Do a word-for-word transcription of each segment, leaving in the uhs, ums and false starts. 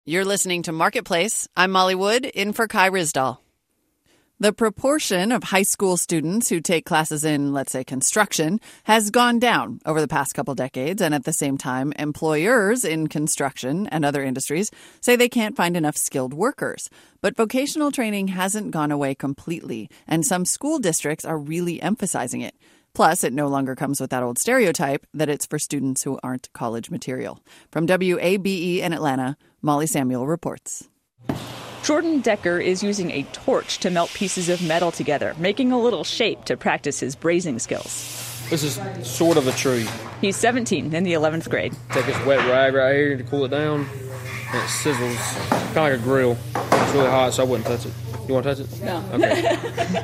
You're listening to Marketplace. I'm Molly Wood, in for Kai Risdall. The proportion of high school students who take classes in, let's say, construction has gone down over the past couple decades, and at the same time, employers in construction and other industries say they can't find enough skilled workers. But vocational training hasn't gone away completely, and some school districts are really emphasizing it. Plus, it no longer comes with that old stereotype that it's for students who aren't college material. From W A B E in Atlanta, Molly Samuel reports. Jordan Decker is using a torch to melt pieces of metal together, making a little shape to practice his brazing skills. This is sort of a tree. He's seventeen, in the eleventh grade. Take this wet rag right here to cool it down, and it sizzles, kind of like a grill. It's really hot, so I wouldn't touch it. You want to touch it? No. Okay.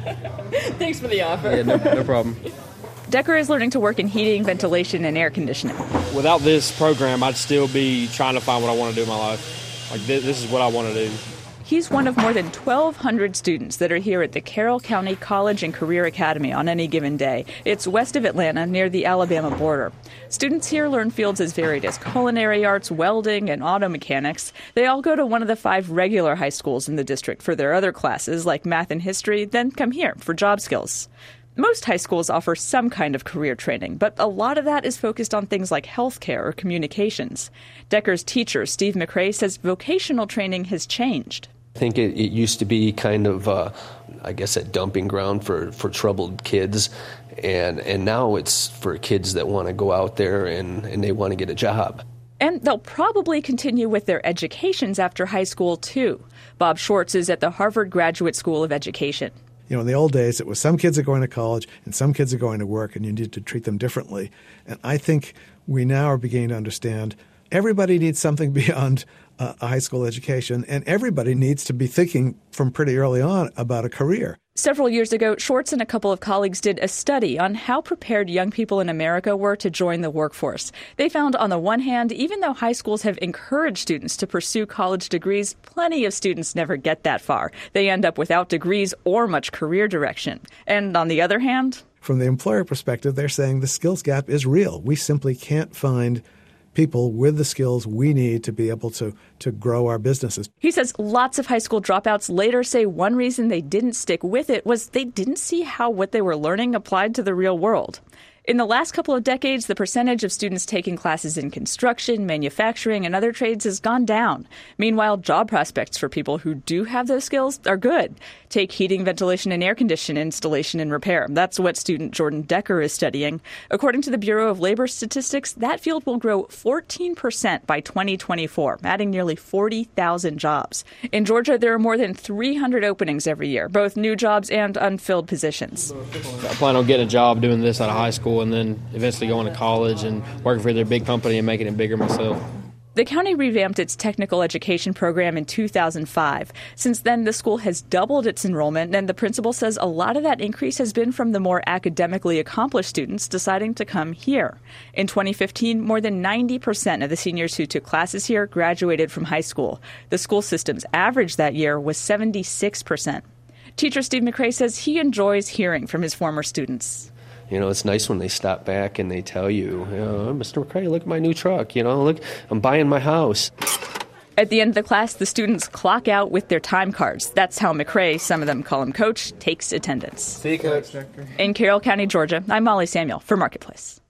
Thanks for the offer. Yeah, no, no problem. Decker is learning to work in heating, ventilation, and air conditioning. Without this program, I'd still be trying to find what I want to do in my life. Like, this, this is what I want to do. He's one of more than twelve hundred students that are here at the Carroll County College and Career Academy on any given day. It's west of Atlanta, near the Alabama border. Students here learn fields as varied as culinary arts, welding, and auto mechanics. They all go to one of the five regular high schools in the district for their other classes, like math and history, then come here for job skills. Most high schools offer some kind of career training, but a lot of that is focused on things like healthcare or communications. Decker's teacher, Steve McRae, says vocational training has changed. I think it, it used to be kind of, uh, I guess, a dumping ground for, for troubled kids, and, and now it's for kids that want to go out there and, and they want to get a job. And they'll probably continue with their educations after high school, too. Bob Schwartz is at the Harvard Graduate School of Education. You know, in the old days, it was some kids are going to college and some kids are going to work, and you need to treat them differently. And I think we now are beginning to understand everybody needs something beyond uh, a high school education, and everybody needs to be thinking from pretty early on about a career. Several years ago, Schwartz and a couple of colleagues did a study on how prepared young people in America were to join the workforce. They found, on the one hand, even though high schools have encouraged students to pursue college degrees, plenty of students never get that far. They end up without degrees or much career direction. And on the other hand, from the employer perspective, they're saying the skills gap is real. We simply can't find people with the skills we need to be able to, to grow our businesses. He says lots of high school dropouts later say one reason they didn't stick with it was they didn't see how what they were learning applied to the real world. In the last couple of decades, the percentage of students taking classes in construction, manufacturing, and other trades has gone down. Meanwhile, job prospects for people who do have those skills are good. Take heating, ventilation, and air conditioning installation and repair. That's what student Jordan Decker is studying. According to the Bureau of Labor Statistics, that field will grow fourteen percent by twenty twenty-four, adding nearly forty thousand jobs. In Georgia, there are more than three hundred openings every year, both new jobs and unfilled positions. I plan on getting a job doing this out of high school, and then eventually going to college and working for their big company and making it bigger myself. The county revamped its technical education program in two thousand five. Since then, the school has doubled its enrollment, and the principal says a lot of that increase has been from the more academically accomplished students deciding to come here. In twenty fifteen, more than ninety percent of the seniors who took classes here graduated from high school. The school system's average that year was seventy-six percent. Teacher Steve McRae says he enjoys hearing from his former students. You know, it's nice when they stop back and they tell you, you know, Mister McRae, look at my new truck. You know, look, I'm buying my house. At the end of the class, the students clock out with their time cards. That's how McRae, some of them call him Coach, takes attendance. See you, Coach. In Carroll County, Georgia, I'm Molly Samuel for Marketplace.